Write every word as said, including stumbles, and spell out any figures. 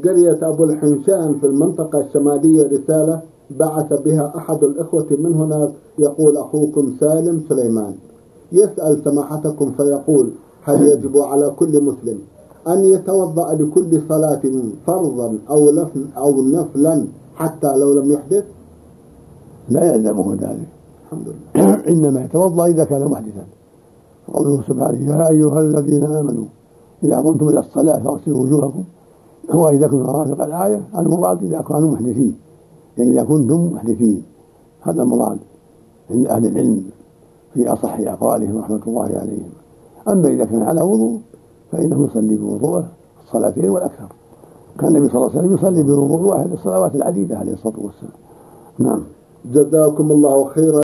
قرية أبو الحنشان في المنطقة الشمالية رسالة بعث بها أحد الإخوة من هناك، يقول أخوكم سالم سليمان يسأل سماحتكم فيقول: هل يجب على كل مسلم أن يتوضأ لكل صلاة فرضا أو نفل أو نفلا حتى لو لم يحدث؟ لا يلزمه ذلك، الحمد لله. إنما يتوضأ إذا كان محدثا. قوله سبحانه: يا أيها الذين آمنوا إذا قمتم إلى الصلاة فاغسلوا وجوهكم، هو إذا كنتم مرافق الآية المراد إذا كانوا محدثين، يعني إذا كنتم محدثين، هذا المراد عند أهل العلم في أصح أقوالهم رحمة الله عليهم. أما إذا كان على وضوء فإنه يصلي بوضوءه الصلاتين والأكثر. كان النبي صلى الله عليه وسلم يصلي بوضوء واحد الصلوات العديدة عليه الصلاة والسلام. نعم. جزاكم الله خيرا.